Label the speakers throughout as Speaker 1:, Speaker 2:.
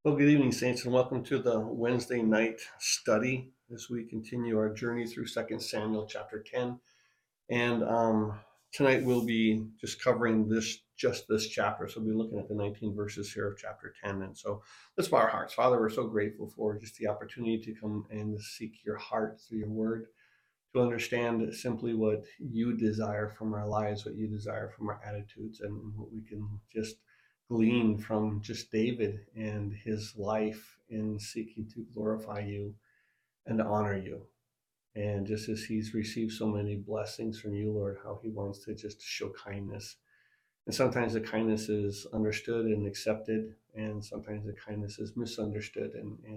Speaker 1: Well, good evening, Saints, and welcome to the Wednesday night study as we continue our journey through 2 Samuel chapter 10. And tonight we'll be just covering this chapter. So we'll be looking at the 19 verses here of chapter 10. And so let's bow our hearts. Father, we're so grateful for just the opportunity to come and seek your heart through your word, to understand simply what you desire from our lives, what you desire from our attitudes, and what we can just glean from just David and his life in seeking to glorify you and honor you. And just as he's received so many blessings from you, Lord, how he wants to just show kindness. And sometimes the kindness is understood and accepted, and sometimes the kindness is misunderstood.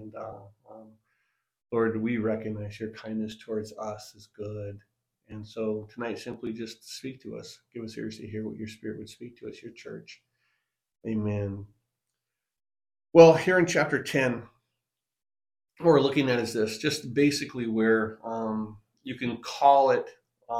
Speaker 1: Lord, we recognize your kindness towards us is good. And so tonight, simply just speak to us. Give us ears to hear what your Spirit would speak to us, your church. Amen. Well, here in chapter 10, what we're looking at is this, just basically where you can call it,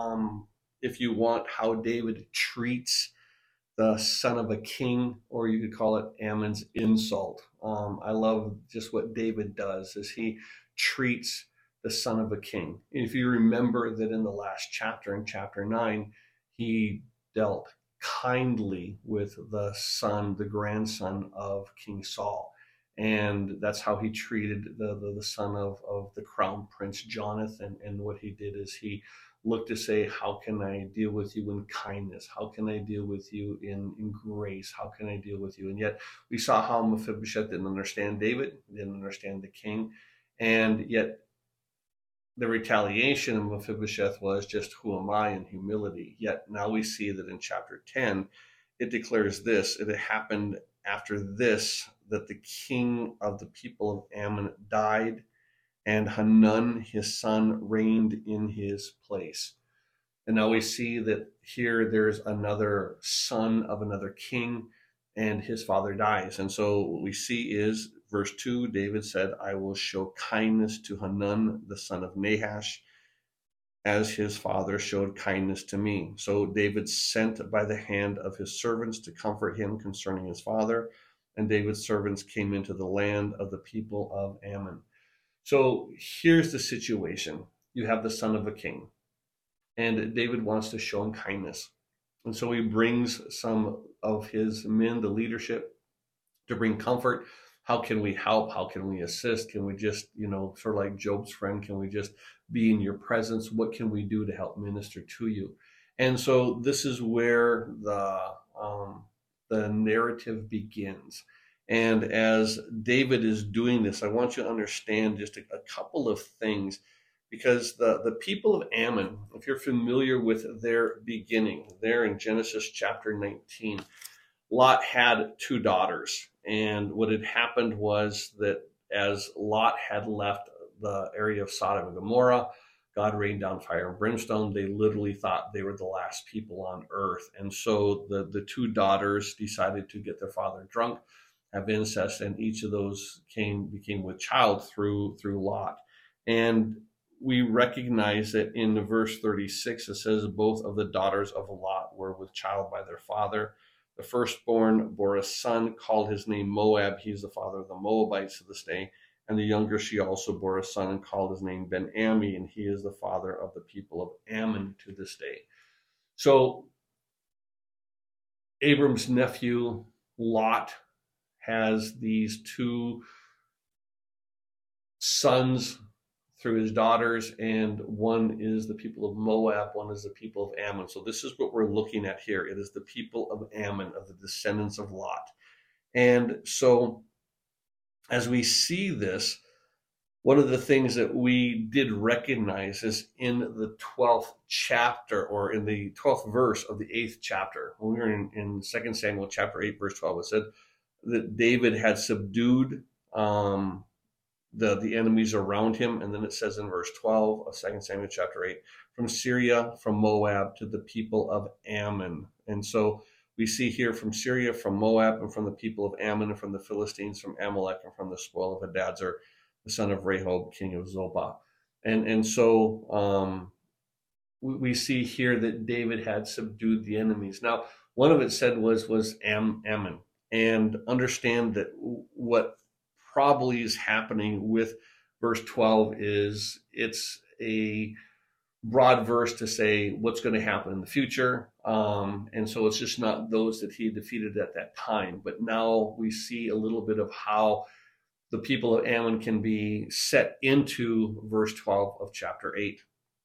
Speaker 1: if you want, how David treats the son of a king, or you could call it Ammon's insult. I love just what David does is he treats the son of a king. And if you remember that in the last chapter, in chapter 9, he dealt kindly with the son, the grandson of King Saul. And that's how he treated the son of the crown prince Jonathan. And what he did is he look to say, how can I deal with you in kindness? How can I deal with you in grace? How can I deal with you? And yet we saw how Mephibosheth didn't understand David, didn't understand the king. And yet the retaliation of Mephibosheth was just, who am I, in humility. Yet now we see that in chapter 10, it declares this: it happened after this that the king of the people of Ammon died, and Hanun, his son, reigned in his place. And now we see that here there's another son of another king, and his father dies. And so what we see is, verse 2, David said, I will show kindness to Hanun, the son of Nahash, as his father showed kindness to me. So David sent by the hand of his servants to comfort him concerning his father, and David's servants came into the land of the people of Ammon. So here's the situation. You have the son of a king, and David wants to show him kindness. And so he brings some of his men, the leadership, to bring comfort. How can we help? How can we assist? Can we just, sort of like Job's friend, can we just be in your presence? What can we do to help minister to you? And so this is where the narrative begins. And as David is doing this, I want you to understand just a couple of things, because the people of Ammon, if you're familiar with their beginning, there in Genesis chapter 19, Lot had two daughters. And what had happened was that as Lot had left the area of Sodom and Gomorrah, God rained down fire and brimstone. They literally thought they were the last people on earth. And so the two daughters decided to get their father drunk, have incest, and each of those became with child through Lot. And we recognize that in the verse 36, it says, both of the daughters of Lot were with child by their father. The firstborn bore a son, called his name Moab. He's the father of the Moabites to this day. And the younger, she also bore a son and called his name Ben-Ammi, and he is the father of the people of Ammon to this day. So Abram's nephew, Lot, has these two sons through his daughters, and one is the people of Moab, one is the people of Ammon. So this is what we're looking at here. It is the people of Ammon, of the descendants of Lot. And so as we see this, one of the things that we did recognize is in the 12th chapter, or in the 12th verse of the 8th chapter, when we were in 2 Samuel chapter 8, verse 12, it said that David had subdued the enemies around him. And then it says in verse 12 of 2 Samuel chapter 8, from Syria, from Moab, to the people of Ammon. And so we see here from Syria, from Moab, and from the people of Ammon, and from the Philistines, from Amalek, and from the spoil of Hadadezer, the son of Rehob, king of Zobah. And so we see here that David had subdued the enemies. Now, one of it said was Ammon. And understand that what probably is happening with verse 12 is it's a broad verse to say what's going to happen in the future. And so it's just not those that he defeated at that time. But now we see a little bit of how the people of Ammon can be set into verse 12 of chapter 8.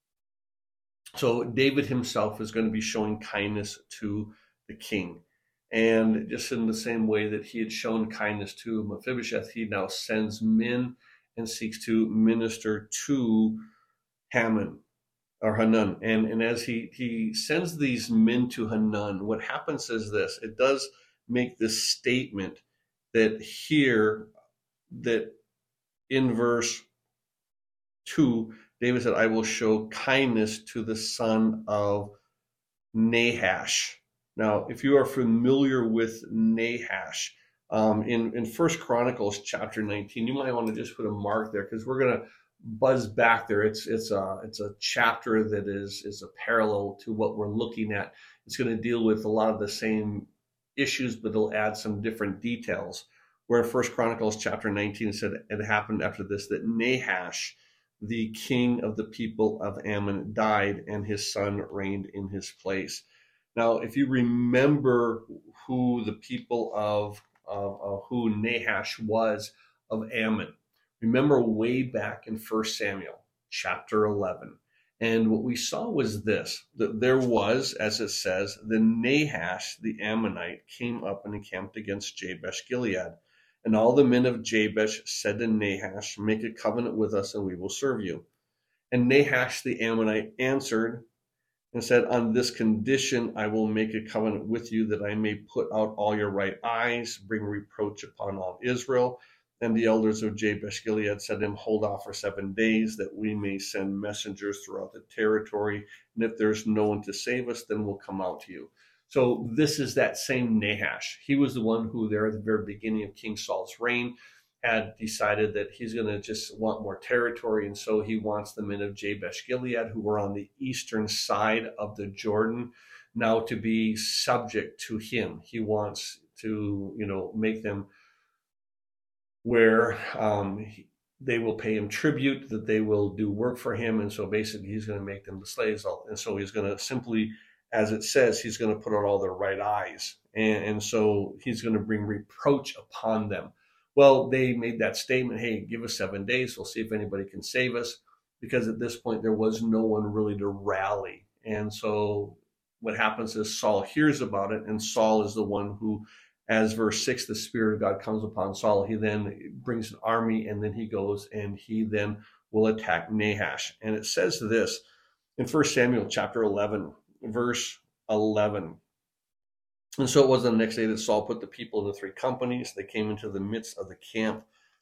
Speaker 1: So David himself is going to be showing kindness to the king. And just in the same way that he had shown kindness to Mephibosheth, he now sends men and seeks to minister to Haman or Hanun. And as he sends these men to Hanun, what happens is this. It does make this statement that here, that in verse 2, David said, I will show kindness to the son of Nahash. Now, if you are familiar with Nahash, in First Chronicles chapter 19, you might want to just put a mark there because we're going to buzz back there. It's a chapter that is a parallel to what we're looking at. It's going to deal with a lot of the same issues, but it'll add some different details. Where in First Chronicles chapter 19 it said it happened after this that Nahash, the king of the people of Ammon, died, and his son reigned in his place. Now, if you remember who the people of who Nahash was of Ammon, remember way back in 1 Samuel chapter 11. And what we saw was this, that there was, as it says, the Nahash, the Ammonite, came up and encamped against Jabesh Gilead. And all the men of Jabesh said to Nahash, make a covenant with us and we will serve you. And Nahash the Ammonite answered and said, on this condition I will make a covenant with you, that I may put out all your right eyes, bring reproach upon all Israel. And the elders of Jabesh Gilead said to him, hold off for 7 days, that we may send messengers throughout the territory. And if there's no one to save us, then we'll come out to you. So this is that same Nahash. He was the one who there at the very beginning of King Saul's reign had decided that he's going to just want more territory. And so he wants the men of Jabesh Gilead, who were on the eastern side of the Jordan, now to be subject to him. He wants to, make them where they will pay him tribute, that they will do work for him. And so basically he's going to make them the slaves. And so he's going to simply, as it says, he's going to put on all their right eyes. And so he's going to bring reproach upon them. Well, they made that statement, hey, give us 7 days. We'll see if anybody can save us. Because at this point, there was no one really to rally. And so what happens is Saul hears about it, and Saul is the one who, as verse 6, the Spirit of God comes upon Saul. He then brings an army, and then he goes and he then will attack Nahash. And it says this in 1 Samuel chapter 11, verse 11. And so it was the next day that Saul put the people into 3 companies. They came into the midst of the camp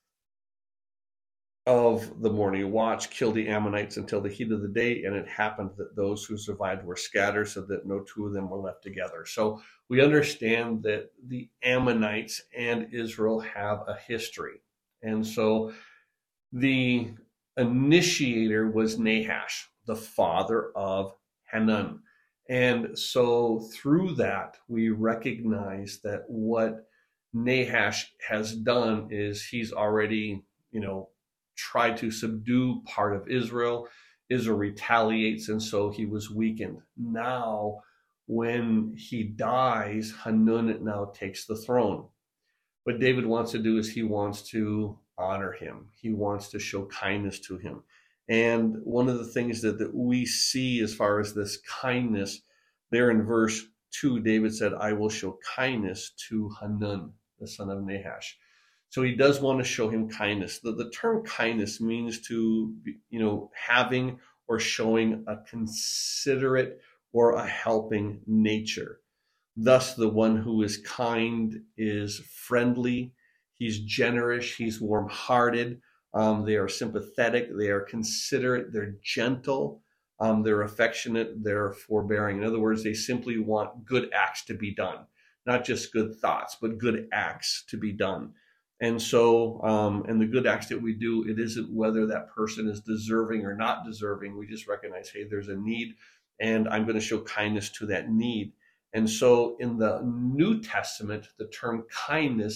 Speaker 1: of the morning watch, killed the Ammonites until the heat of the day. And it happened that those who survived were scattered, so that no 2 of them were left together. So we understand that the Ammonites and Israel have a history. And so the initiator was Nahash, the father of Hanun. And so through that, we recognize that what Nahash has done is he's already, tried to subdue part of Israel. Israel retaliates, and so he was weakened. Now, when he dies, Hanun now takes the throne. What David wants to do is he wants to honor him. He wants to show kindness to him. And one of the things that we see as far as this kindness, there in verse 2, David said, I will show kindness to Hanun, the son of Nahash. So he does want to show him kindness. The term kindness means to, having or showing a considerate or a helping nature. Thus, the one who is kind is friendly, he's generous, he's warm-hearted. They are sympathetic, they are considerate, they're gentle, they're affectionate, they're forbearing. In other words, they simply want good acts to be done, not just good thoughts, but good acts to be done. And so, and the good acts that we do, it isn't whether that person is deserving or not deserving. We just recognize, hey, there's a need, and I'm going to show kindness to that need. And so in the New Testament, the term kindness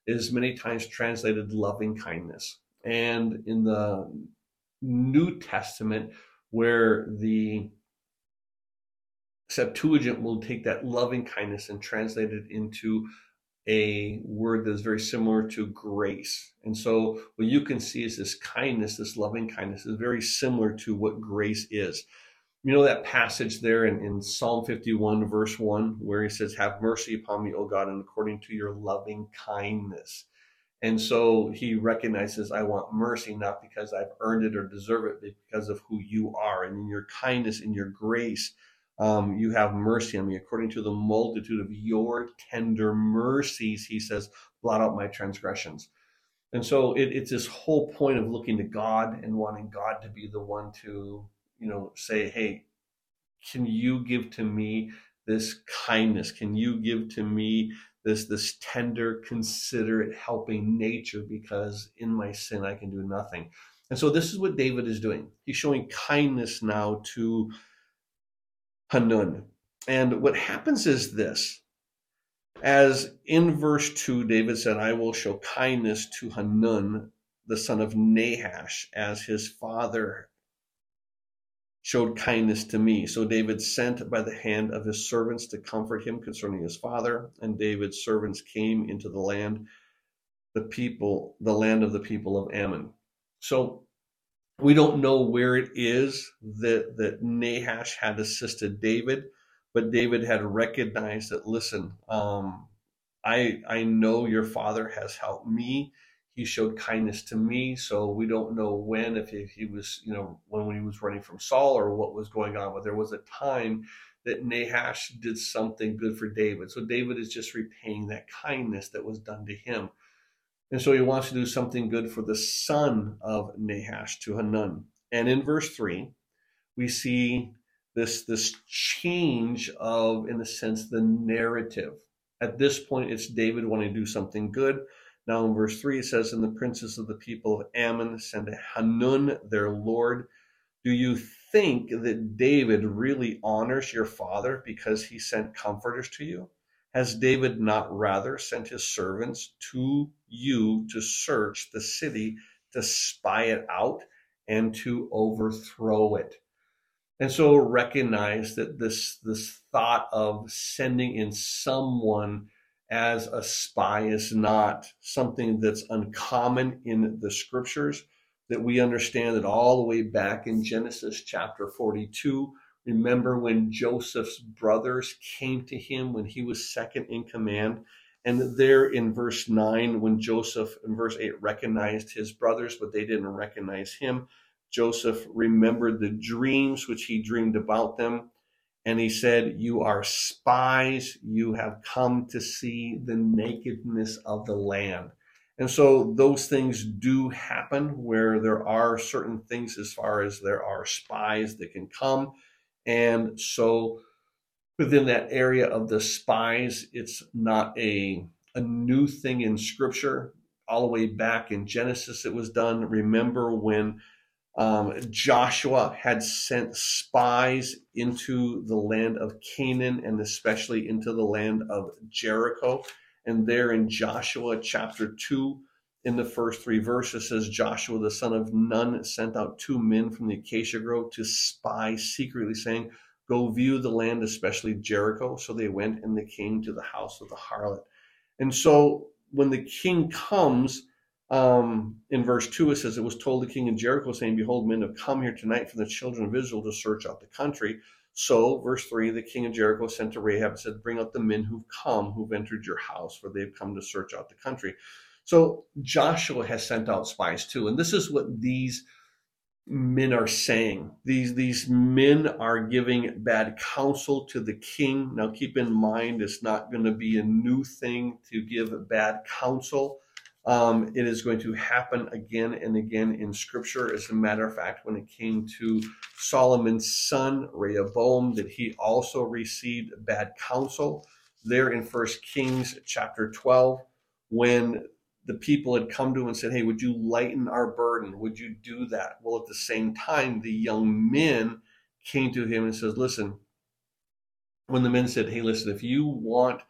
Speaker 1: is many times translated loving kindness. And in the New Testament, where the Septuagint will take that loving kindness and translate it into a word that is very similar to grace. And so what you can see is this kindness, this loving kindness, is very similar to what grace is. You know that passage there in Psalm 51, verse 1, where he says, have mercy upon me, O God, and according to your loving kindness. And so he recognizes, I want mercy, not because I've earned it or deserve it, but because of who you are. And in your kindness, in your grace, you have mercy on me. According to the multitude of your tender mercies, he says, blot out my transgressions. And so it's this whole point of looking to God and wanting God to be the one to, say, hey, can you give to me this kindness? Can you give to me this tender, considerate, helping nature? Because in my sin, I can do nothing. And so this is what David is doing. He's showing kindness now to Hanun. And what happens is this. As in verse 2, David said, I will show kindness to Hanun, the son of Nahash, as his father showed kindness to me. So David sent by the hand of his servants to comfort him concerning his father. And David's servants came into the land of the people of Ammon. So we don't know where it is that Nahash had assisted David, but David had recognized that, listen, I know your father has helped me. He showed kindness to me. So we don't know when, if he was, when he was running from Saul or what was going on, but there was a time that Nahash did something good for David. So David is just repaying that kindness that was done to him. And so he wants to do something good for the son of Nahash, to Hanun. And in verse 3, we see this change of, in a sense, the narrative. At this point, it's David wanting to do something good. Now in verse 3, it says, and the princes of the people of Ammon sent to Hanun, their lord, do you think that David really honors your father because he sent comforters to you? Has David not rather sent his servants to you to search the city, to spy it out, and to overthrow it? And so recognize that this thought of sending in someone as a spy is not something that's uncommon in the scriptures, that we understand that all the way back in Genesis chapter 42. Remember when Joseph's brothers came to him when he was second in command? And there in verse 9, when Joseph in verse 8 recognized his brothers, but they didn't recognize him, Joseph remembered the dreams which he dreamed about them. And he said, you are spies. You have come to see the nakedness of the land. And so those things do happen where there are certain things as far as there are spies that can come. And so within that area of the spies, it's not a new thing in scripture. All the way back in Genesis, it was done. Remember when Joshua had sent spies into the land of Canaan and especially into the land of Jericho. And there in Joshua chapter 2, in the first 3 verses, says, Joshua the son of Nun sent out 2 men from the acacia grove to spy secretly, saying, go view the land, especially Jericho. So they went and they came to the house of the harlot. And so when the king comes, in verse 2, it says, it was told the king of Jericho, saying, behold, men have come here tonight from the children of Israel to search out the country. So, verse 3, the king of Jericho sent to Rahab and said, bring out the men who've entered your house, for they've come to search out the country. So Joshua has sent out spies too. And this is what these men are saying. These men are giving bad counsel to the king. Now keep in mind, it's not going to be a new thing to give bad counsel. It is going to happen again and again in scripture. As a matter of fact, when it came to Solomon's son, Rehoboam, that he also received bad counsel. There in 1 Kings chapter 12, when the people had come to him and said, hey, would you lighten our burden? Would you do that? Well, at the same time, the young men came to him and says, listen, when the men said, hey, listen, if you want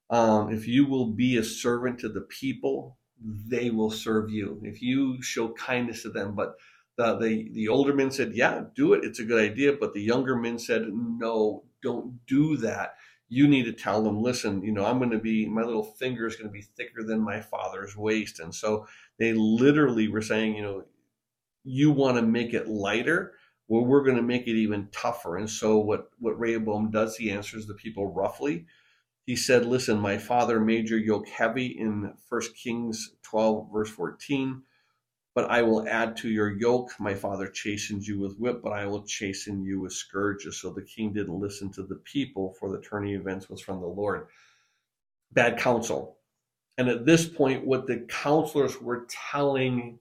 Speaker 1: If you will be a servant to the people, they will serve you. If you show kindness to them. But the older men said, yeah, do it. It's a good idea. But the younger men said, no, don't do that. You need to tell them, listen, I'm going to be, my little finger is going to be thicker than my father's waist. And so they literally were saying, you want to make it lighter. Well, we're going to make it even tougher. And so what Rehoboam does, he answers the people roughly. He said, listen, my father made your yoke heavy in 1 Kings 12, verse 14, but I will add to your yoke. My father chastened you with whip, but I will chasten you with scourges. So the king didn't listen to the people, for the turning events was from the Lord. Bad counsel. And at this point, what the counselors were telling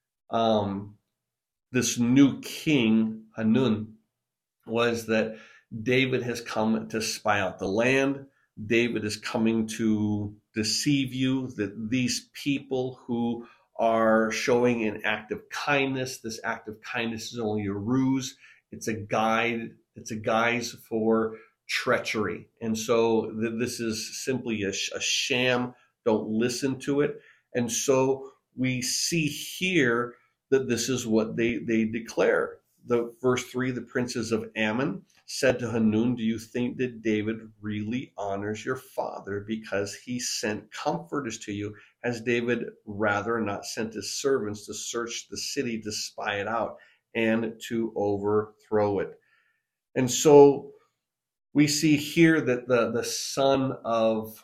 Speaker 1: this new king, Hanun, was that David has come to spy out the land. David is coming to deceive you, that these people who are showing an act of kindness, this act of kindness is only a ruse. It's a guise for treachery. And so this is simply a sham. Don't listen to it. And so we see here that this is what they declare. The verse 3, the princes of Ammon said to Hanun, do you think that David really honors your father because he sent comforters to you? Has David rather not sent his servants to search the city, to spy it out, and to overthrow it? And so we see here that the son of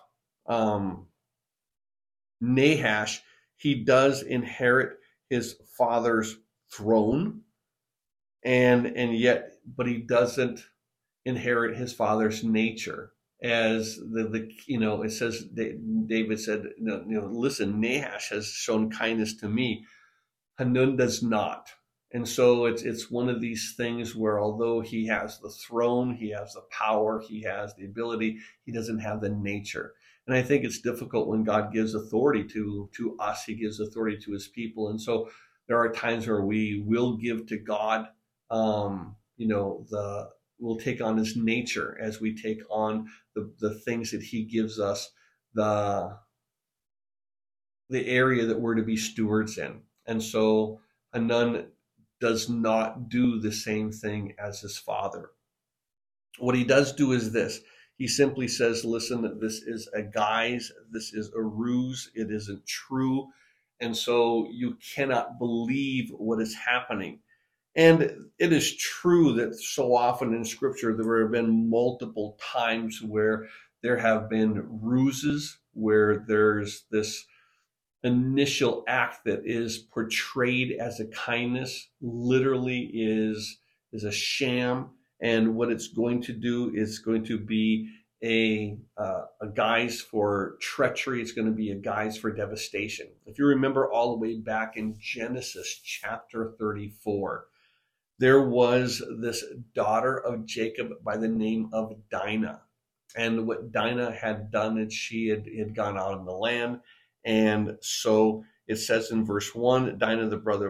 Speaker 1: Nahash, he does inherit his father's throne, and yet, but he doesn't inherit his father's nature. As it says, David said, listen, Nahash has shown kindness to me, Hanun does not. And so it's one of these things where although he has the throne, he has the power, he has the ability, he doesn't have the nature. And I think it's difficult when God gives authority to us, he gives authority to his people. And so there are times where we will give to God, we'll take on his nature as we take on the things that he gives us, the area that we're to be stewards in. And so Hanun does not do the same thing as his father. What he does do is this. He simply says, listen, this is a guise, this is a ruse, it isn't true. And so you cannot believe what is happening. And it is true that so often in Scripture there have been multiple times where there have been ruses, where there's this initial act that is portrayed as a kindness literally is a sham, and what it's going to do is going to be a guise for treachery. It's going to be a guise for devastation. If you remember all the way back in Genesis chapter 34, there was this daughter of Jacob by the name of Dinah. And what Dinah had done is she had gone out in the land. And so it says in verse 1, Dinah, the daughter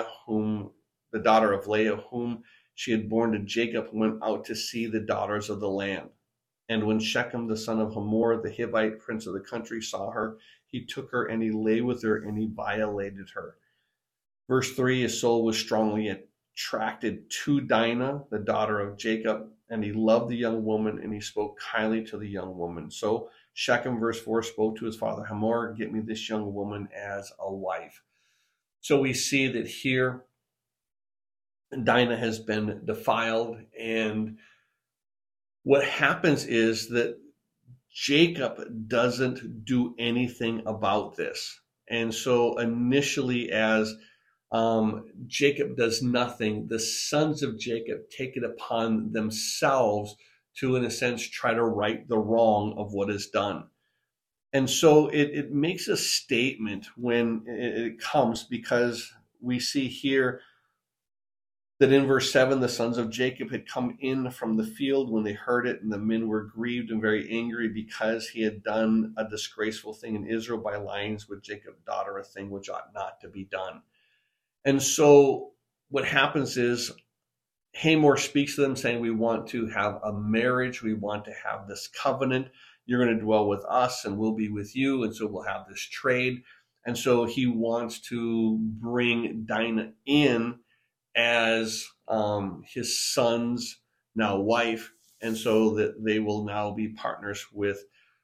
Speaker 1: of Leah, whom she had borne to Jacob, went out to see the daughters of the land. And when Shechem, the son of Hamor, the Hivite, prince of the country, saw her, he took her and he lay with her and he violated her. Verse 3, his soul was strongly attracted to Dinah, the daughter of Jacob, and he loved the young woman and he spoke kindly to the young woman. So Shechem, verse 4, spoke to his father Hamor, get me this young woman as a wife. So we see that here Dinah has been defiled, and what happens is that Jacob doesn't do anything about this. And so initially, as Jacob does nothing, the sons of Jacob take it upon themselves to, in a sense, try to right the wrong of what is done. And so it makes a statement when it comes, because we see here that in verse 7, the sons of Jacob had come in from the field when they heard it, and the men were grieved and very angry because he had done a disgraceful thing in Israel by lying with Jacob's daughter, a thing which ought not to be done. And so what happens is Hamor speaks to them saying, we want to have a marriage. We want to have this covenant. you're going to dwell with us and we'll be with you. And so we'll have this trade. And so he wants to bring Dinah in as his son's now wife, and so that they will now be partners with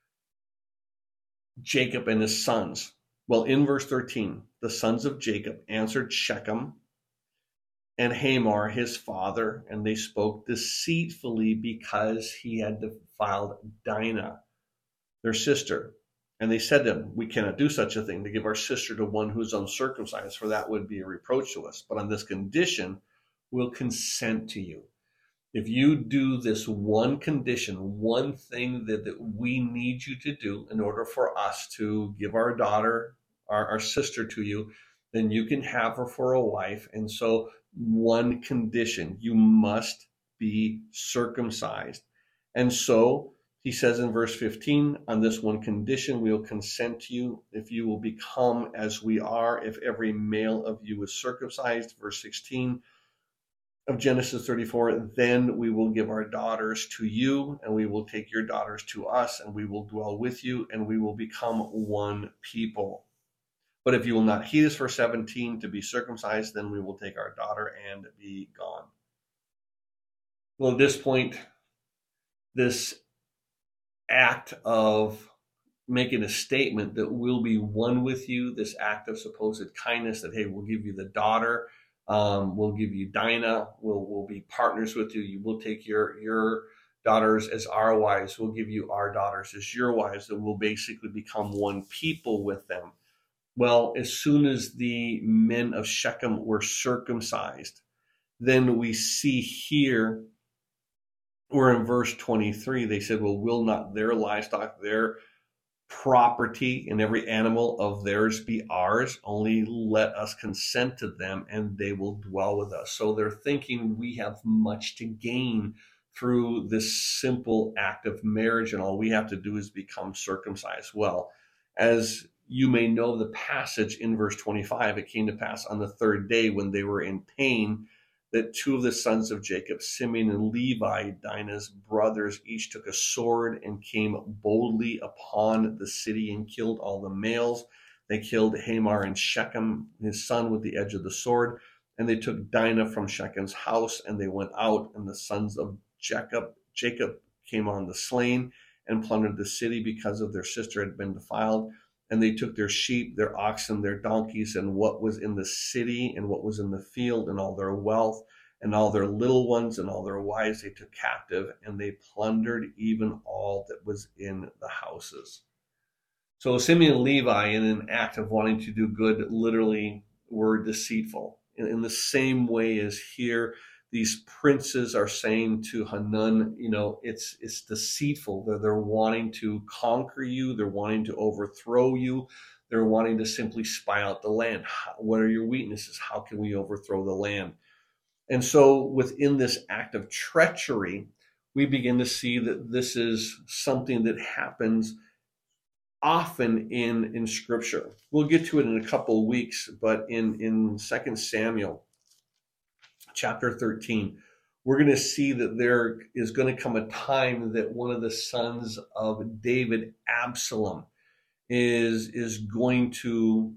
Speaker 1: Jacob and his sons. Well, in verse 13, the sons of Jacob answered Shechem and Hamor, his father, and they spoke deceitfully because he had defiled Dinah, their sister. And they said to him, we cannot do such a thing, to give our sister to one who is uncircumcised, for that would be a reproach to us. But on this condition, we'll consent to you. If you do this one condition, one thing that we need you to do in order for us to give our daughter, our sister to you, then you can have her for a wife. And so one condition, you must be circumcised. And so he says in verse 15, on this one condition, we will consent to you if you will become as we are, if every male of you is circumcised. Verse 16 of Genesis 34, then we will give our daughters to you, and we will take your daughters to us, and we will dwell with you, and we will become one people. But if you will not heed us, verse 17, to be circumcised, then we will take our daughter and be gone. Well, at this point, this act of making a statement that we'll be one with you, this act of supposed kindness that, hey, we'll give you the daughter, we'll give you Dinah, we'll be partners with you, we'll take your daughters as our wives, we'll give you our daughters as your wives, and we'll basically become one people with them. Well, as soon as the men of Shechem were circumcised, then we see here, or in verse 23, they said, well, will not their livestock, their property, and every animal of theirs be ours? Only let us consent to them, and they will dwell with us. So they're thinking we have much to gain through this simple act of marriage, and all we have to do is become circumcised. Well, as you may know the passage in verse 25, it came to pass on the third day when they were in pain that two of the sons of Jacob, Simeon and Levi, Dinah's brothers, each took a sword and came boldly upon the city and killed all the males. They killed Hamor and Shechem, his son, with the edge of the sword. And they took Dinah from Shechem's house, and they went out, and the sons of Jacob came on the slain and plundered the city because of their sister had been defiled. And they took their sheep, their oxen, their donkeys, and what was in the city and what was in the field, and all their wealth, and all their little ones, and all their wives they took captive, and they plundered even all that was in the houses. So Simeon and Levi, in an act of wanting to do good, literally were deceitful. In the same way as here, these princes are saying to Hanun, it's deceitful. They're wanting to conquer you. They're wanting to overthrow you. They're wanting to simply spy out the land. What are your weaknesses? How can we overthrow the land? And so within this act of treachery, we begin to see that this is something that happens often in Scripture. We'll get to it in a couple of weeks, but in 2 Samuel, chapter 13, we're going to see that there is going to come a time that one of the sons of David, Absalom, is going to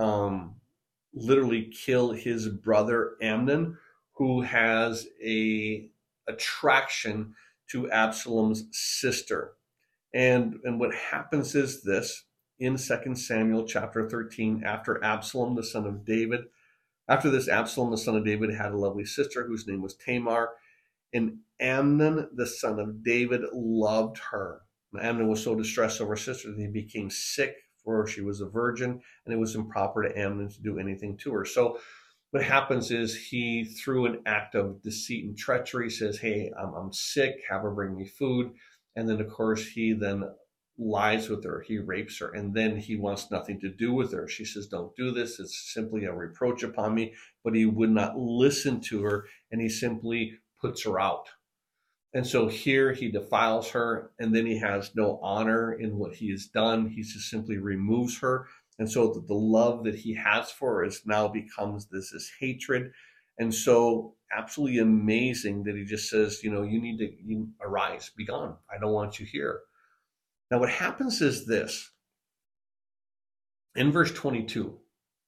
Speaker 1: literally kill his brother Amnon, who has a attraction to Absalom's sister. And what happens is this, in 2 Samuel chapter 13, after Absalom, the son of David, after this, Absalom, the son of David, had a lovely sister whose name was Tamar, and Amnon, the son of David, loved her. And Amnon was so distressed over her sister that he became sick, for she was a virgin, and it was improper to Amnon to do anything to her. So what happens is he, through an act of deceit and treachery, says, hey, I'm sick, have her bring me food. And then, of course, he then lies with her, he rapes her, and then he wants nothing to do with her. She says, don't do this, it's simply a reproach upon me. But he would not listen to her, and he simply puts her out. And so here he defiles her, and then he has no honor in what he has done. He just simply removes her. And so the love that he has for her is now becomes this hatred. And so absolutely amazing that he just says, you need to arise, be gone. I don't want you here. Now, what happens is this. In verse 22,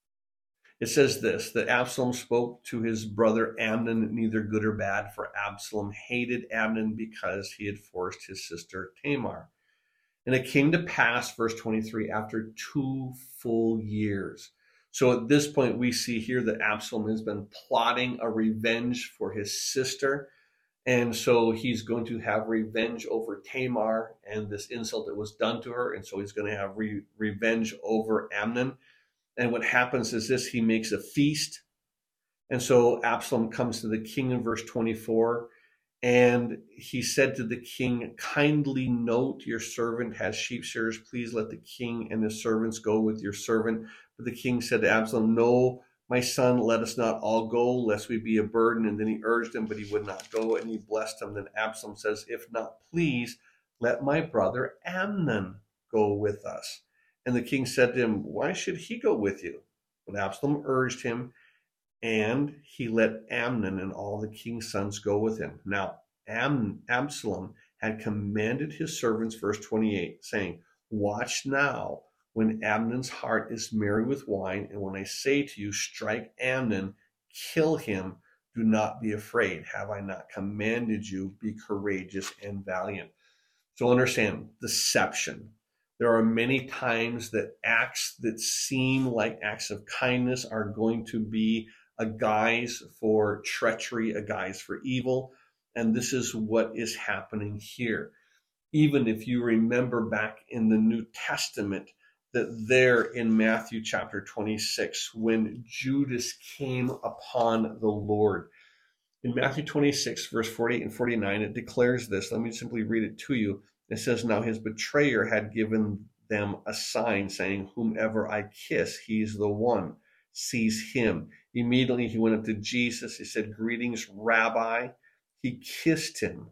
Speaker 1: it says this, that Absalom spoke to his brother Amnon, neither good or bad, for Absalom hated Amnon because he had forced his sister Tamar. And it came to pass, verse 23, after 2 full years. So at this point, we see here that Absalom has been plotting a revenge for his sister. And so he's going to have revenge over Tamar and this insult that was done to her. And so he's going to have revenge over Amnon. And what happens is this, he makes a feast. And so Absalom comes to the king in verse 24. And he said to the king, kindly note your servant has sheep shearers. Please let the king and his servants go with your servant. But the king said to Absalom, no, my son, let us not all go, lest we be a burden. And then he urged him, but he would not go, and he blessed him. Then Absalom says, if not, please let my brother Amnon go with us. And the king said to him, why should he go with you? But Absalom urged him, and he let Amnon and all the king's sons go with him. Now, Absalom had commanded his servants, verse 28, saying, watch now when Amnon's heart is merry with wine, and when I say to you, strike Amnon, kill him, do not be afraid. Have I not commanded you? Be courageous and valiant. So understand, deception. There are many times that acts that seem like acts of kindness are going to be a guise for treachery, a guise for evil. And this is what is happening here. Even if you remember back in the New Testament, that there in Matthew chapter 26, when Judas came upon the Lord, in Matthew 26, verse 48 and 49, it declares this. Let me simply read it to you. It says, now his betrayer had given them a sign saying, whomever I kiss, he's the one. Seize him. Immediately he went up to Jesus. He said, greetings, Rabbi. He kissed him.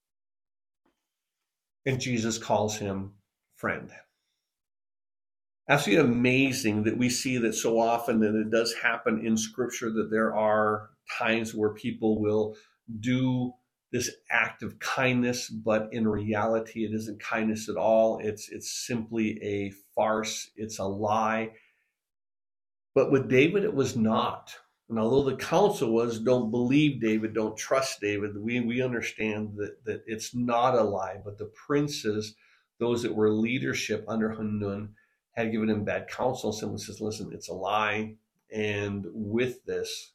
Speaker 1: And Jesus calls him friend. Absolutely amazing that we see that so often that it does happen in Scripture, that there are times where people will do this act of kindness, but in reality, it isn't kindness at all. It's simply a farce. It's a lie. But with David, it was not. And although the counsel was, don't believe David, don't trust David, we understand that it's not a lie. But the princes, those that were leadership under Hanun, had given him bad counsel. Someone says, listen, it's a lie. And with this,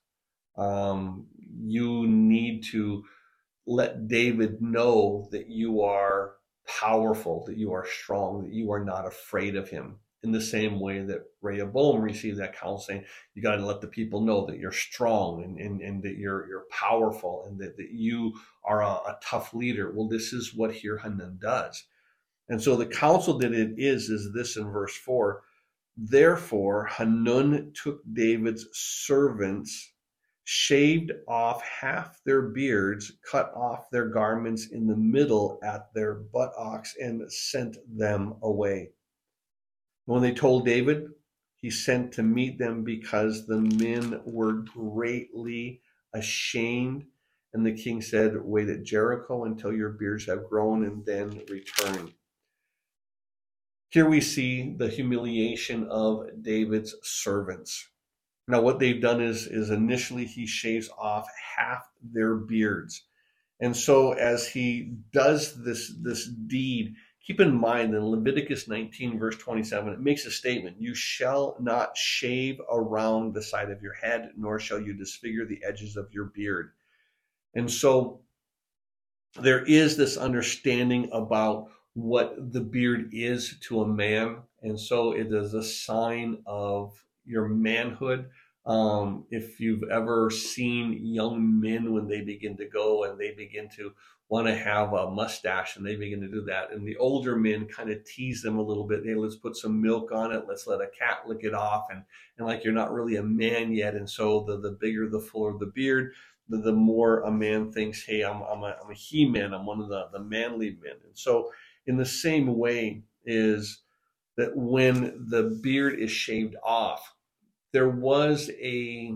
Speaker 1: you need to let David know that you are powerful, that you are strong, that you are not afraid of him. In the same way that Rehoboam received that counsel, saying, you got to let the people know that you're strong and that you're powerful and that you are a tough leader. Well, this is what here Hanun does. And so the counsel that it is this in verse 4. Therefore, Hanun took David's servants, shaved off half their beards, cut off their garments in the middle at their buttocks, and sent them away. When they told David, he sent to meet them because the men were greatly ashamed. And the king said, wait at Jericho until your beards have grown and then return. Here we see the humiliation of David's servants. Now, what they've done is initially he shaves off half their beards. And so as he does this deed, keep in mind that in Leviticus 19, verse 27, it makes a statement, you shall not shave around the side of your head, nor shall you disfigure the edges of your beard. And so there is this understanding about what the beard is to a man. And so it is a sign of your manhood. If you've ever seen young men when they begin to go and they begin to want to have a mustache and they begin to do that, and the older men kind of tease them a little bit. Hey, let's put some milk on it. Let's let a cat lick it off. And like, you're not really a man yet. And so the bigger, the fuller the beard, the more a man thinks, hey, I'm a he-man. I'm one of the manly men. And so in the same way is that when the beard is shaved off, there was a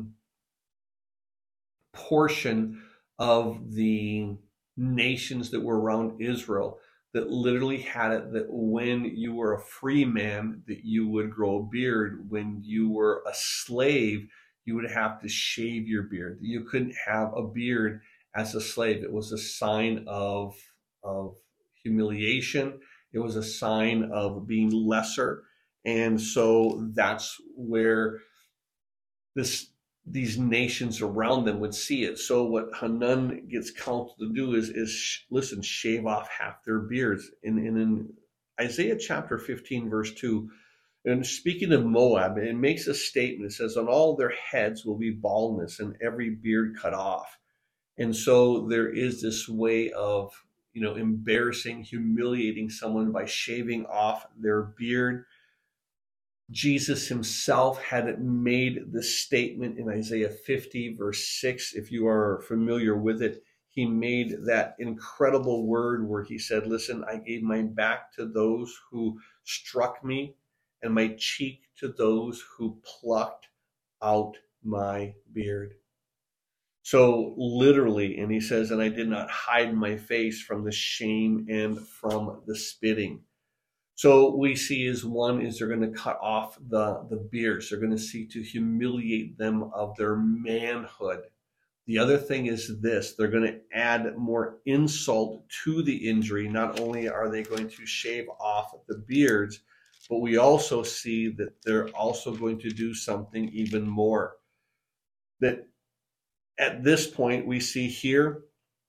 Speaker 1: portion of the nations that were around Israel that literally had it that when you were a free man, that you would grow a beard. When you were a slave, you would have to shave your beard. You couldn't have a beard as a slave. It was a sign of humiliation. It was a sign of being lesser. And so that's where these nations around them would see it. So what Hanun gets counseled to do is listen, shave off half their beards. In Isaiah chapter 15, verse 2, and speaking of Moab, it makes a statement. It says, on all their heads will be baldness and every beard cut off. And so there is this way of, embarrassing, humiliating someone by shaving off their beard. Jesus himself had made the statement in Isaiah 50, verse 6. If you are familiar with it, he made that incredible word where he said, listen, I gave my back to those who struck me and my cheek to those who plucked out my beard. So literally, and he says, and I did not hide my face from the shame and from the spitting. So we see is one is they're going to cut off the beards. They're going to seek to humiliate them of their manhood. The other thing is this, they're going to add more insult to the injury. Not only are they going to shave off the beards, but we also see that they're also going to do something even more. That at this point we see here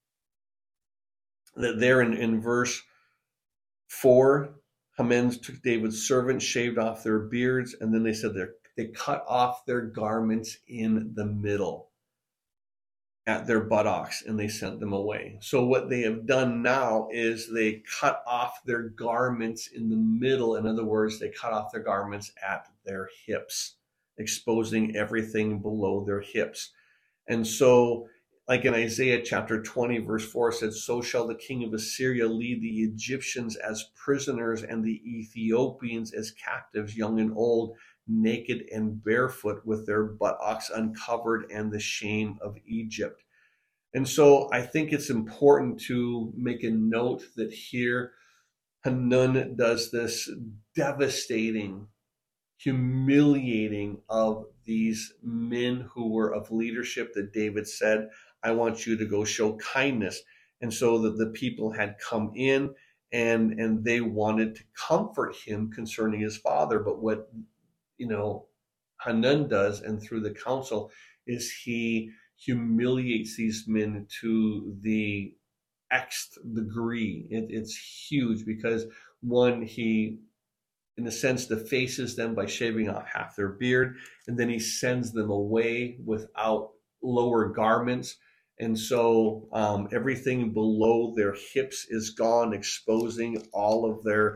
Speaker 1: that there in verse 4, Haman took David's servants, shaved off their beards, and then they said they cut off their garments in the middle at their buttocks, and they sent them away. So what they have done now is they cut off their garments in the middle. In other words, they cut off their garments at their hips, exposing everything below their hips. And so, like in Isaiah chapter 20, verse 4 said, so shall the king of Assyria lead the Egyptians as prisoners and the Ethiopians as captives, young and old, naked and barefoot, with their buttocks uncovered, and the shame of Egypt. And so I think it's important to make a note that here Hanun does this devastating, humiliating of these men who were of leadership that David said, I want you to go show kindness. And so that the people had come in and they wanted to comfort him concerning his father. But what, Hanun does, and through the council, is he humiliates these men to the Xth degree. It's huge because one, he, in a sense, defaces them by shaving off half their beard, and then he sends them away without lower garments. And so everything below their hips is gone, exposing all of their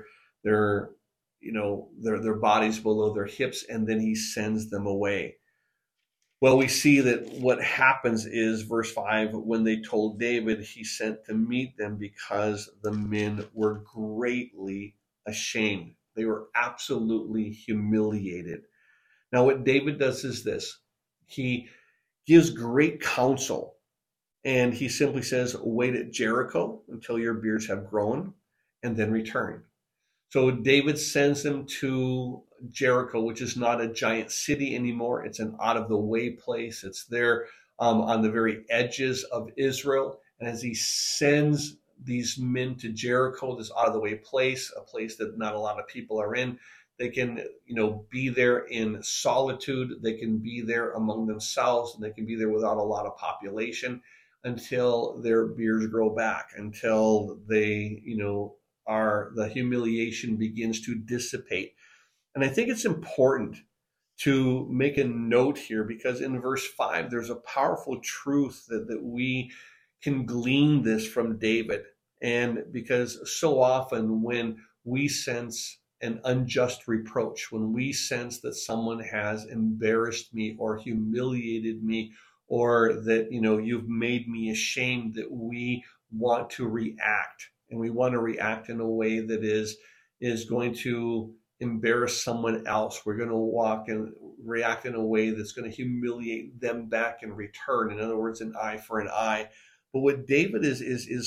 Speaker 1: bodies below their hips, and then he sends them away. Well, we see that what happens is, verse 5, when they told David, he sent to meet them because the men were greatly ashamed. They were absolutely humiliated. Now, what David does is this. He gives great counsel, and he simply says, wait at Jericho until your beards have grown, and then return. So David sends them to Jericho, which is not a giant city anymore. It's an out-of-the-way place. It's there on the very edges of Israel. And as he sends these men to Jericho, this out-of-the-way place, a place that not a lot of people are in, they can, be there in solitude. They can be there among themselves, and they can be there without a lot of population until their beards grow back, until they, the humiliation begins to dissipate. And I think it's important to make a note here, because in verse 5, there's a powerful truth that we can glean this from David. And because so often when we sense an unjust reproach, when we sense that someone has embarrassed me or humiliated me, or that, you've made me ashamed, that we want to react. And we want to react in a way that is going to embarrass someone else. We're going to walk and react in a way that's going to humiliate them back in return. In other words, an eye for an eye. But what David is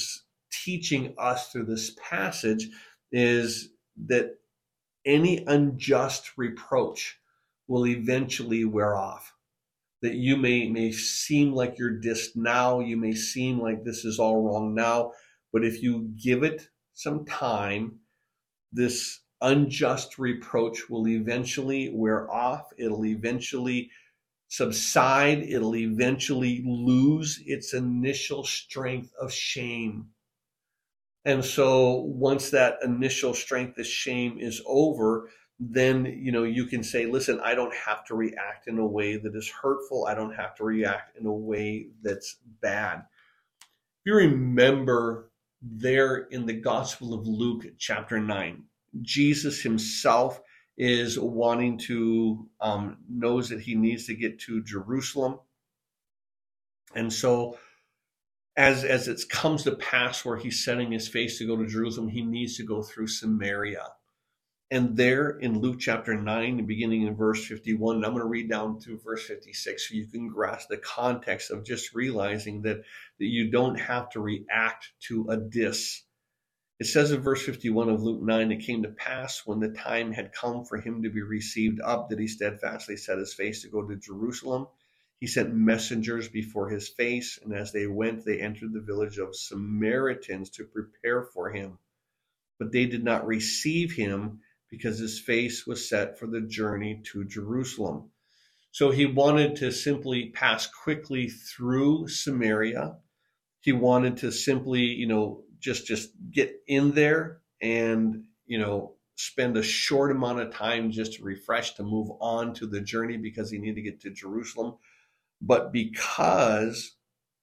Speaker 1: teaching us through this passage is that any unjust reproach will eventually wear off. That you may seem like you're dissed now, you may seem like this is all wrong now, but if you give it some time, this unjust reproach will eventually wear off. It'll eventually subside. It'll eventually lose its initial strength of shame. And so once that initial strength of shame is over, then, you can say, listen, I don't have to react in a way that is hurtful. I don't have to react in a way that's bad. If you remember there in the Gospel of Luke, chapter 9, Jesus himself is wanting to, knows that he needs to get to Jerusalem. And so as it comes to pass where he's setting his face to go to Jerusalem, he needs to go through Samaria. And there in Luke chapter 9, beginning in verse 51, and I'm going to read down to verse 56 so you can grasp the context of just realizing that you don't have to react to a diss. It says in verse 51 of Luke 9, it came to pass when the time had come for him to be received up that he steadfastly set his face to go to Jerusalem. He sent messengers before his face, and as they went, they entered the village of Samaritans to prepare for him. But they did not receive him, because his face was set for the journey to Jerusalem. So he wanted to simply pass quickly through Samaria. He wanted to simply, just get in there and, spend a short amount of time just to refresh, to move on to the journey because he needed to get to Jerusalem. But because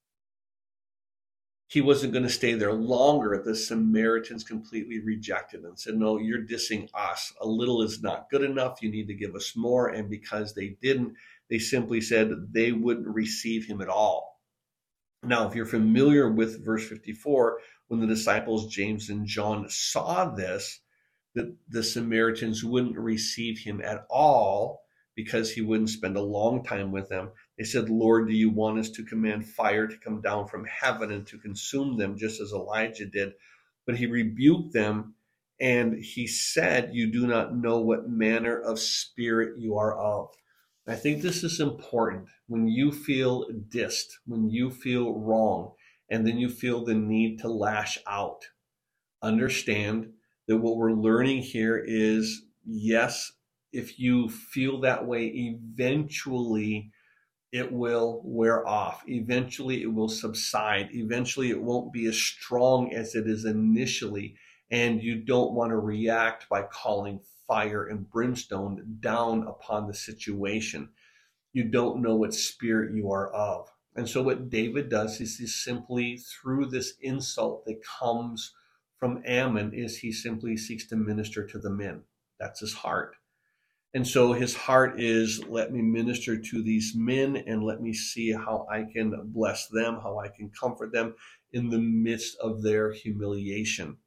Speaker 1: he wasn't going to stay there longer, the Samaritans completely rejected and said, no, you're dissing us. A little is not good enough. You need to give us more. And because they didn't, they simply said they wouldn't receive him at all. Now, if you're familiar with verse 54, when the disciples James and John saw this, that the Samaritans wouldn't receive him at all because he wouldn't spend a long time with them, they said, Lord, do you want us to command fire to come down from heaven and to consume them, just as Elijah did? But he rebuked them, and he said, you do not know what manner of spirit you are of. I think this is important. When you feel dissed, when you feel wrong, and then you feel the need to lash out, understand that what we're learning here is, yes, if you feel that way, eventually it will wear off. Eventually it will subside. Eventually it won't be as strong as it is initially. And you don't want to react by calling fire and brimstone down upon the situation. You don't know what spirit you are of. And so what David does is he simply, through this insult that comes from Ammon, is he simply seeks to minister to the men. That's his heart. And so his heart is, let me minister to these men and let me see how I can bless them, how I can comfort them in the midst of their humiliation.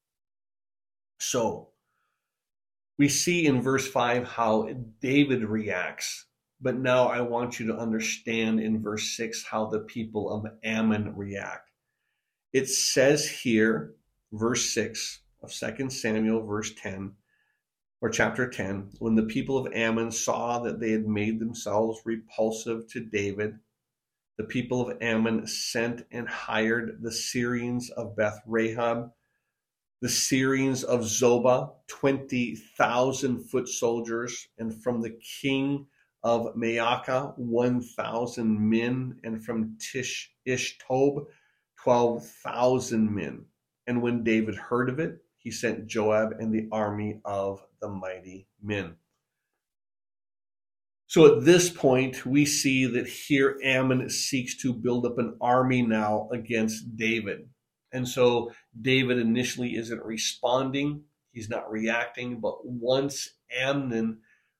Speaker 1: So we see in verse 5 how David reacts. But now I want you to understand in verse 6 how the people of Ammon react. It says here, verse 6 of 2 Samuel, verse 10, or chapter 10, when the people of Ammon saw that they had made themselves repulsive to David, the people of Ammon sent and hired the Syrians of Beth Rahab, the Syrians of Zobah, 20,000 foot soldiers, and from the king of Maacah, 1,000 men, and from Ishtob, 12,000 men. And when David heard of it, he sent Joab and the army of the mighty men. So at this point, we see that here Ammon seeks to build up an army now against David. And so David initially isn't responding. He's not reacting. But once Ammon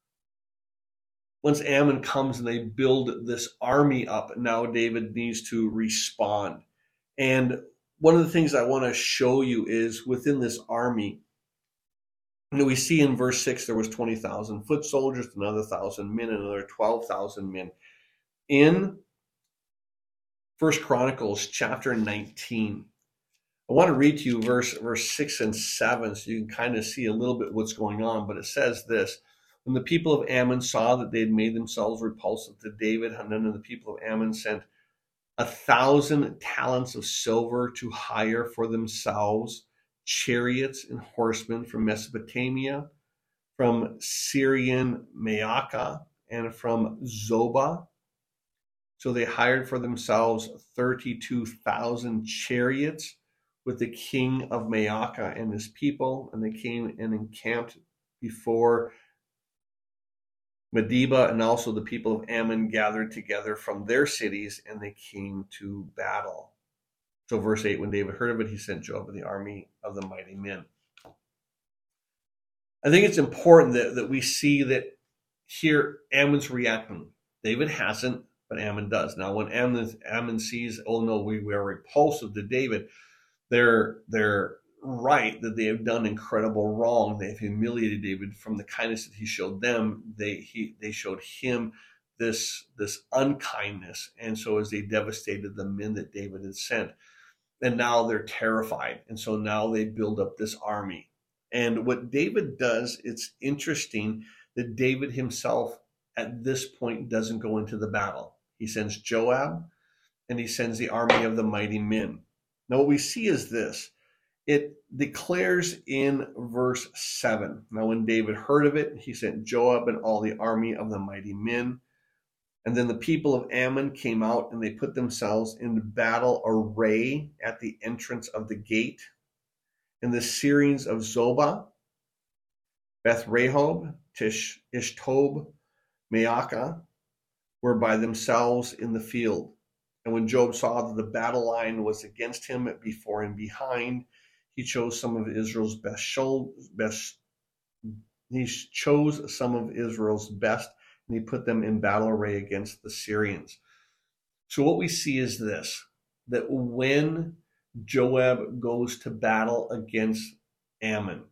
Speaker 1: comes and they build this army up, now David needs to respond. And one of the things I want to show you is within this army, we see in verse 6 there was 20,000 foot soldiers, another 1,000 men, and another 12,000 men. In 1 Chronicles chapter 19, I want to read to you verse 6 and 7 so you can kind of see a little bit what's going on. But it says this: when the people of Ammon saw that they had made themselves repulsive to David, Hanun and the people of Ammon sent 1,000 talents of silver to hire for themselves chariots and horsemen from Mesopotamia, from Syrian Maacah, and from Zobah. So they hired for themselves 32,000 chariots with the king of Maacah and his people, and they came and encamped before Medeba, and also the people of Ammon gathered together from their cities, and they came to battle. So verse 8, when David heard of it, he sent Joab and the army of the mighty men. I think it's important that we see that here Ammon's reacting. David hasn't, but Ammon does. Now, when Ammon sees, oh no, we are repulsive to David, they're right that they have done incredible wrong. They have humiliated David. From the kindness that he showed them, they showed him this unkindness, and so as they devastated the men that David had sent, and now they're terrified, and so now they build up this army. And what David does, it's interesting that David himself at this point doesn't go into the battle. He sends Joab and he sends the army of the mighty men. Now what we see is this: it declares in verse 7, now when David heard of it, he sent Joab and all the army of the mighty men. And then the people of Ammon came out and they put themselves in battle array at the entrance of the gate. And the Syrians of Zobah, Beth Rehob, Ishtob, Maacah were by themselves in the field. And when Joab saw that the battle line was against him before and behind, he chose some of Israel's best. He chose some of Israel's best, and he put them in battle array against the Syrians. So what we see is this: that when Joab goes to battle against Ammon,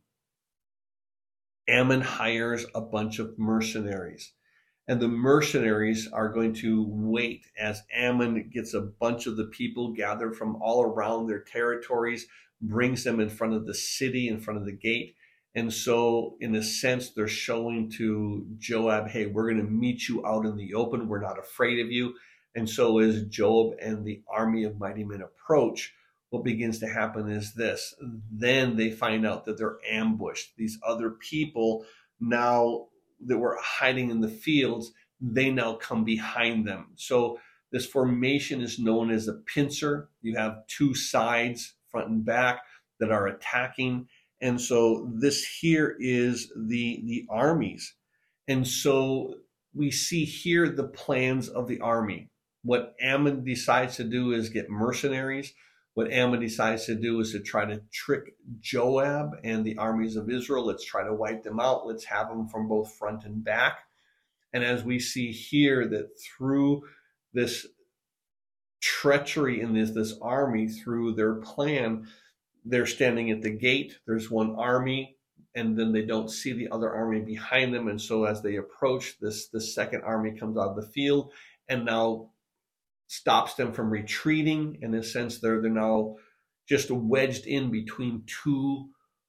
Speaker 1: Ammon hires a bunch of mercenaries. And the mercenaries are going to wait as Ammon gets a bunch of the people gathered from all around their territories, brings them in front of the city, in front of the gate. And so, in a sense, they're showing to Joab, hey, we're going to meet you out in the open. We're not afraid of you. And so as Joab and the army of mighty men approach, what begins to happen is this. Then they find out that they're ambushed. These other people now that were hiding in the fields, they now come behind them. So this formation is known as a pincer. You have two sides, front and back, that are attacking. And so this here is the armies. And so we see here the plans of the army. What Ammon decides to do is get mercenaries. What Ammon decides to do is to try to trick Joab and the armies of Israel. Let's try to wipe them out. Let's have them from both front and back. And as we see here, that through this treachery in this army, through their plan, they're standing at the gate. There's one army, and then they don't see the other army behind them. And so as they approach, this second army comes out of the field and now stops them from retreating. In a sense, they're now just wedged in between two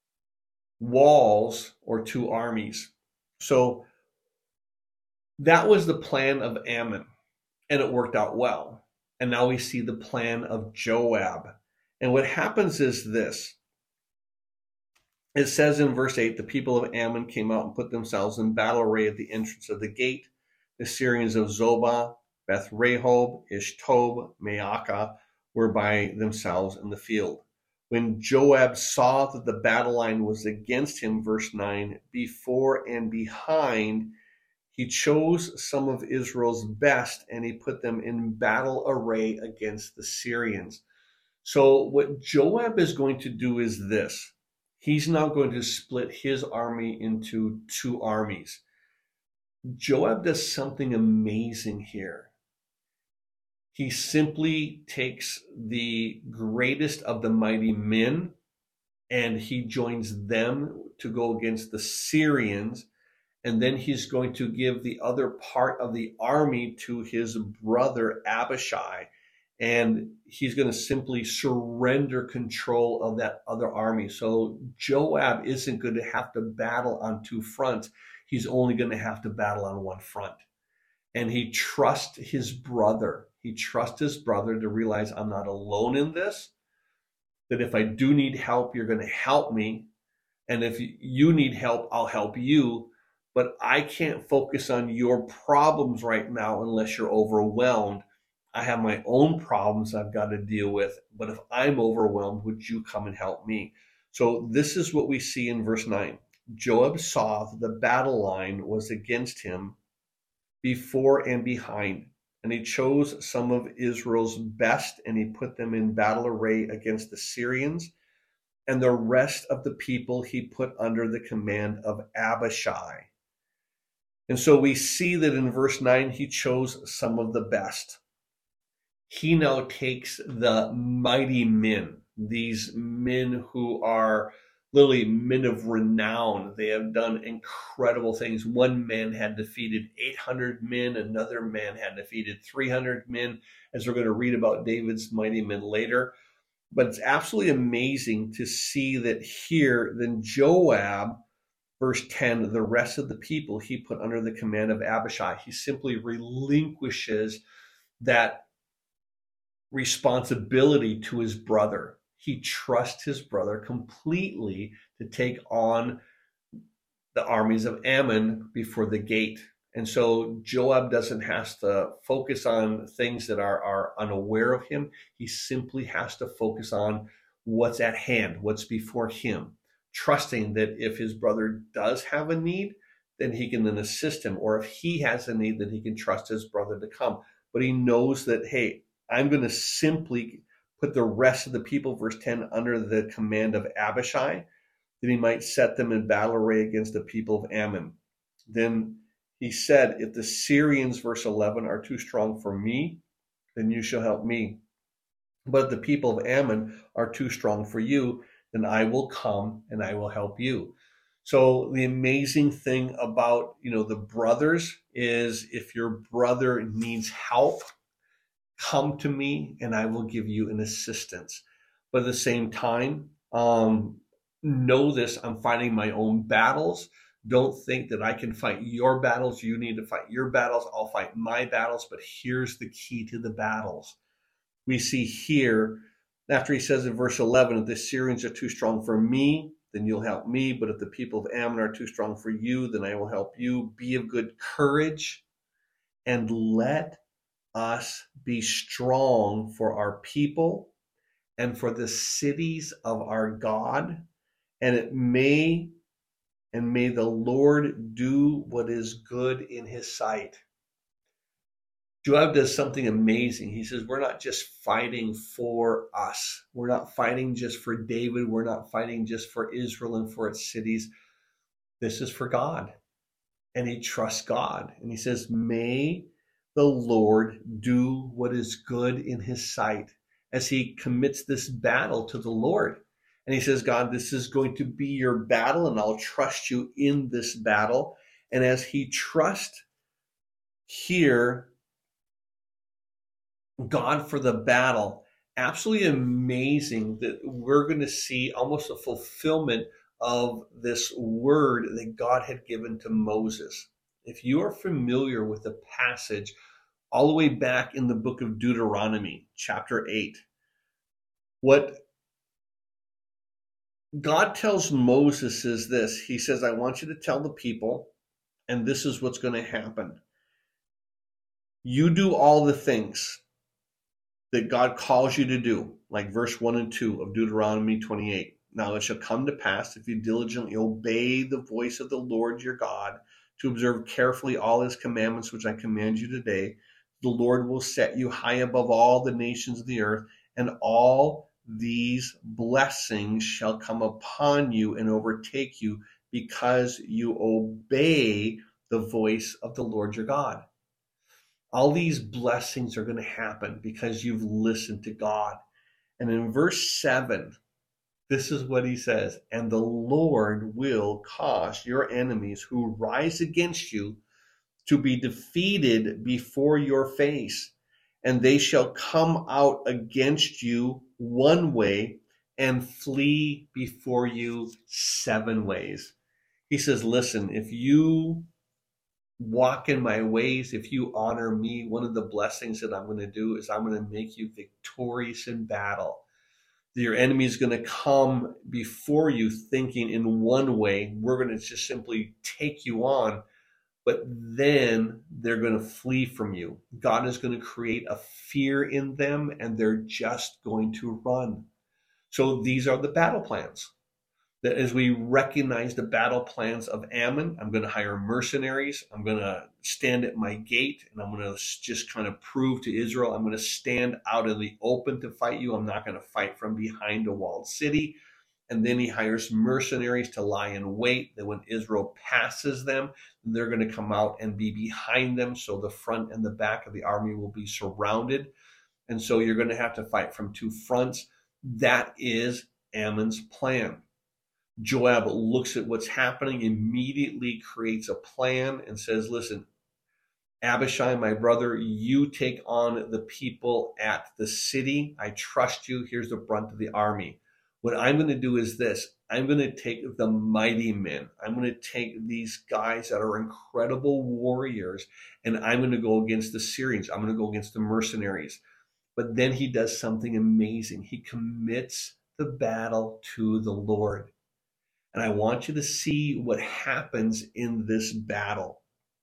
Speaker 1: walls or two armies. So that was the plan of Ammon, and it worked out well. And now we see the plan of Joab. And what happens is this. It says in verse 8, the people of Ammon came out and put themselves in battle array at the entrance of the gate. The Syrians of Zobah, Beth Rehob, Ishtob, Maacah were by themselves in the field. When Joab saw that the battle line was against him, verse 9, before and behind, he chose some of Israel's best and he put them in battle array against the Syrians. So what Joab is going to do is this. He's now going to split his army into two armies. Joab does something amazing here. He simply takes the greatest of the mighty men and he joins them to go against the Syrians. And then he's going to give the other part of the army to his brother Abishai. and he's going to simply surrender control of that other army. So Joab isn't going to have to battle on two fronts. He's only going to have to battle on one front. And he trusts his brother. He trusts his brother to realize, I'm not alone in this, that if I do need help, you're going to help me. And if you need help, I'll help you. But I can't focus on your problems right now unless you're overwhelmed. I have my own problems I've got to deal with. But if I'm overwhelmed, would you come and help me? So this is what we see in verse 9. Joab saw that the battle line was against him before and behind. And he chose some of Israel's best, and he put them in battle array against the Syrians. And the rest of the people he put under the command of Abishai. And so we see that in verse 9, he chose some of the best. He now takes the mighty men, these men who are literally men of renown. They have done incredible things. One man had defeated 800 men. Another man had defeated 300 men, as we're going to read about David's mighty men later. But it's absolutely amazing to see that here, then Joab, verse 10, the rest of the people he put under the command of Abishai. He simply relinquishes that responsibility to his brother. He trusts his brother completely to take on the armies of Ammon before the gate. And so Joab doesn't have to focus on things that are unaware of him. He simply has to focus on what's at hand, what's before him, trusting that if his brother does have a need, then he can then assist him. Or if he has a need, then he can trust his brother to come. But he knows that, hey, I'm going to simply put the rest of the people, verse 10, under the command of Abishai, that he might set them in battle array against the people of Ammon. Then he said, if the Syrians, verse 11, are too strong for me, then you shall help me. But if the people of Ammon are too strong for you, then I will come and I will help you. So the amazing thing about, the brothers is, if your brother needs help, come to me and I will give you an assistance. But at the same time, know this, I'm fighting my own battles. Don't think that I can fight your battles. You need to fight your battles. I'll fight my battles. But here's the key to the battles. We see here, after he says in verse 11, if the Syrians are too strong for me, then you'll help me. But if the people of Ammon are too strong for you, then I will help you. Be of good courage and let us be strong for our people and for the cities of our God. And may the Lord do what is good in his sight. Joab does something amazing. He says, we're not just fighting for us. We're not fighting just for David. We're not fighting just for Israel and for its cities. This is for God. And he trusts God. And he says, may the Lord do what is good in his sight, as he commits this battle to the Lord. And he says, God, this is going to be your battle, and I'll trust you in this battle. And as he trusts here God for the battle, absolutely amazing that we're going to see almost a fulfillment of this word that God had given to Moses. If you are familiar with the passage all the way back in the book of Deuteronomy, chapter 8, what God tells Moses is this. He says, I want you to tell the people, and this is what's going to happen. You do all the things that God calls you to do, like verse 1 and 2 of Deuteronomy 28. Now it shall come to pass, if you diligently obey the voice of the Lord your God, to observe carefully all his commandments which I command you today, the Lord will set you high above all the nations of the earth, and all these blessings shall come upon you and overtake you, because you obey the voice of the Lord your God. All these blessings are going to happen because you've listened to God. And in verse 7, this is what he says, and the Lord will cause your enemies who rise against you to be defeated before your face. and they shall come out against you one way and flee before you 7 ways. He says, listen, if you walk in my ways, if you honor me, one of the blessings that I'm going to do is I'm going to make you victorious in battle. Your enemy is going to come before you thinking in one way, we're going to just simply take you on, but then they're going to flee from you. God is going to create a fear in them, and they're just going to run. So these are the battle plans. That as we recognize the battle plans of Ammon, I'm going to hire mercenaries. I'm going to stand at my gate, and I'm going to just kind of prove to Israel, I'm going to stand out in the open to fight you. I'm not going to fight from behind a walled city. And then he hires mercenaries to lie in wait, that when Israel passes them, they're going to come out and be behind them. So the front and the back of the army will be surrounded. And so you're going to have to fight from 2 fronts. That is Ammon's plan. Joab looks at what's happening, immediately creates a plan and says, listen, Abishai, my brother, you take on the people at the city. I trust you. Here's the brunt of the army. What I'm going to do is this. I'm going to take the mighty men. I'm going to take these guys that are incredible warriors, and I'm going to go against the Syrians. I'm going to go against the mercenaries. But then he does something amazing. He commits the battle to the Lord. And I want you to see what happens in this battle.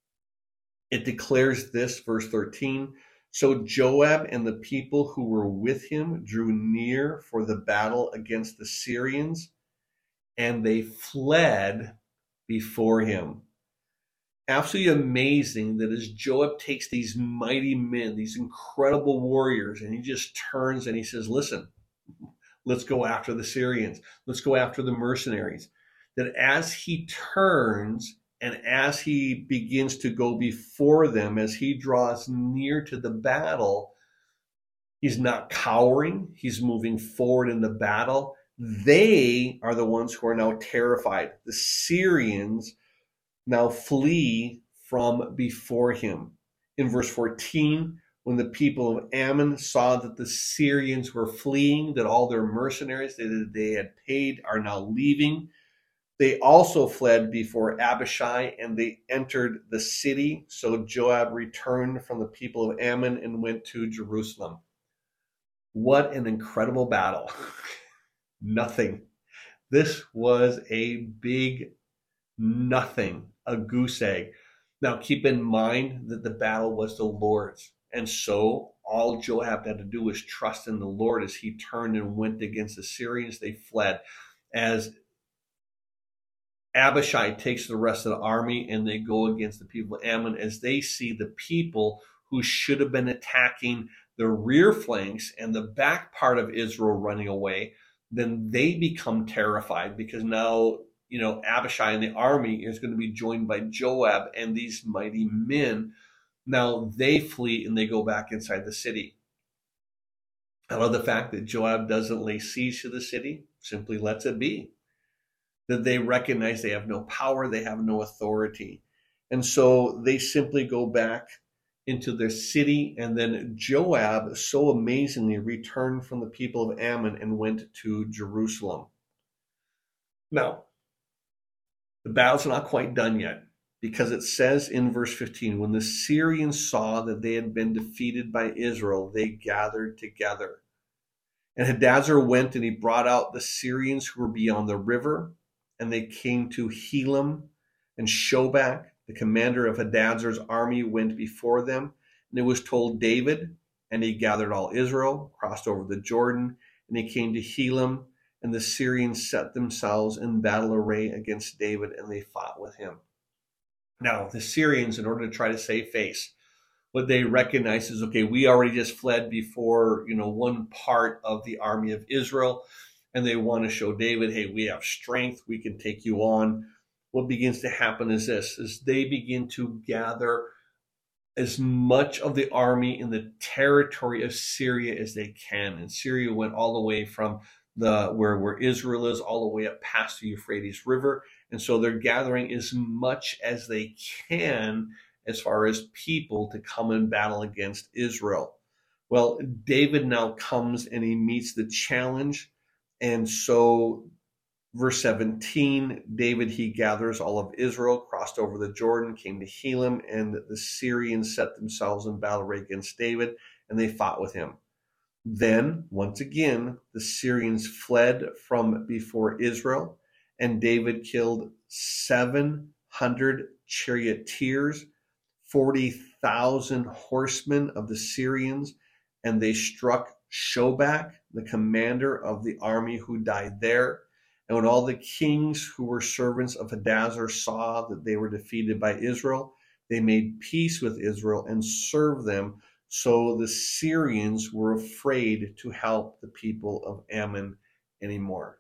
Speaker 1: It declares this, verse 13. So Joab and the people who were with him drew near for the battle against the Syrians, and they fled before him. Absolutely amazing that as Joab takes these mighty men, these incredible warriors, and he just turns and he says, listen, let's go after the Syrians. Let's go after the mercenaries. That as he turns and as he begins to go before them, as he draws near to the battle, he's not cowering. He's moving forward in the battle. They are the ones who are now terrified. The Syrians now flee from before him. In verse 14, when the people of Ammon saw that the Syrians were fleeing, that all their mercenaries that they had paid are now leaving, they also fled before Abishai, and they entered the city. So Joab returned from the people of Ammon and went to Jerusalem. What an incredible battle. Nothing. This was a big nothing, a goose egg. Now keep in mind that the battle was the Lord's. And so all Joab had to do was trust in the Lord. As he turned and went against the Syrians, they fled. As Abishai takes the rest of the army and they go against the people of Ammon, as they see the people who should have been attacking the rear flanks and the back part of Israel running away, then they become terrified, because now, Abishai and the army is going to be joined by Joab and these mighty men. Now they flee and they go back inside the city. I love the fact that Joab doesn't lay siege to the city, simply lets it be. That they recognize they have no power, they have no authority. And so they simply go back into their city, and then Joab so amazingly returned from the people of Ammon and went to Jerusalem. Now, the battle's not quite done yet, because it says in verse 15, when the Syrians saw that they had been defeated by Israel, they gathered together. And Hadadezer went and he brought out the Syrians who were beyond the river, and they came to Helam, and Shobach, the commander of Hadadezer's army, went before them. And it was told David, and he gathered all Israel, crossed over the Jordan, and he came to Helam, and the Syrians set themselves in battle array against David, and they fought with him. Now, the Syrians, in order to try to save face, what they recognize is, okay, we already just fled before, one part of the army of Israel, and they want to show David, hey, we have strength, we can take you on. What begins to happen is this, is they begin to gather as much of the army in the territory of Syria as they can. And Syria went all the way from where Israel is, all the way up past the Euphrates River. And so they're gathering as much as they can as far as people to come in battle against Israel. Well, David now comes and he meets the challenge. And so, verse 17, David, he gathers all of Israel, crossed over the Jordan, came to Helam, and the Syrians set themselves in battle array against David, and they fought with him. Then, once again, the Syrians fled from before Israel, and David killed 700 charioteers, 40,000 horsemen of the Syrians, and they struck Shobach, the commander of the army, who died there. And when all the kings who were servants of Hadazer saw that they were defeated by Israel, they made peace with Israel and served them. So the Syrians were afraid to help the people of Ammon anymore.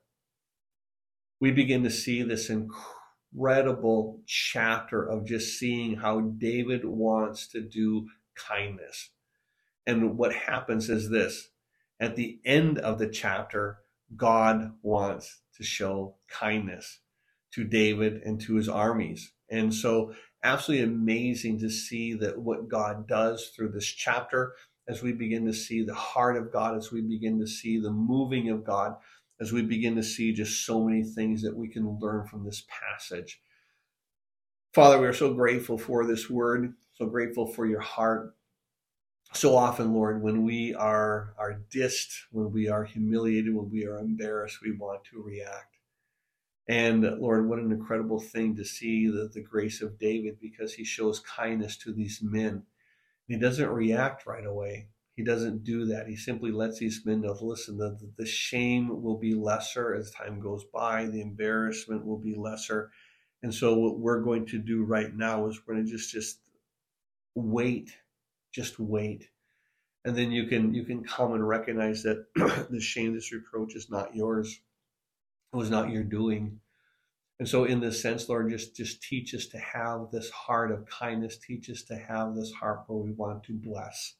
Speaker 1: We begin to see this incredible chapter of just seeing how David wants to do kindness. And what happens is this: at the end of the chapter, God wants to show kindness to David and to his armies. And so, absolutely amazing to see that what God does through this chapter, as we begin to see the heart of God, as we begin to see the moving of God, as we begin to see just so many things that we can learn from this passage. Father, we are so grateful for this word, so grateful for your heart. So often, Lord, when we are dissed, when we are humiliated, when we are embarrassed, we want to react. And Lord, what an incredible thing to see the grace of David, because he shows kindness to these men. He doesn't react right away. He doesn't do that. He simply lets these men know, listen, the shame will be lesser as time goes by. The embarrassment will be lesser. And so what we're going to do right now is we're going to just wait. Just wait. And then you can come and recognize that the shame, this reproach is not yours. It was not your doing. And so in this sense, Lord, just teach us to have this heart of kindness. Teach us to have this heart where we want to bless.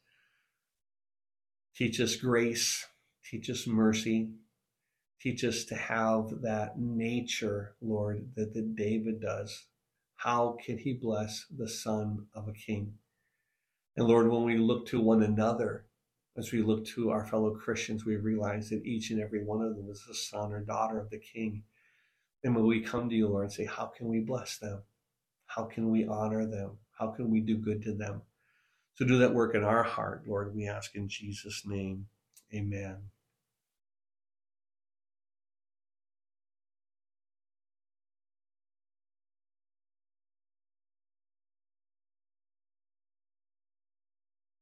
Speaker 1: Teach us grace. Teach us mercy. Teach us to have that nature, Lord, that David does. How can he bless the son of a king? And Lord, when we look to one another, as we look to our fellow Christians, we realize that each and every one of them is a son or daughter of the King. And when we come to you, Lord, and say, how can we bless them? How can we honor them? How can we do good to them? So do that work in our heart, Lord, we ask in Jesus' name. Amen.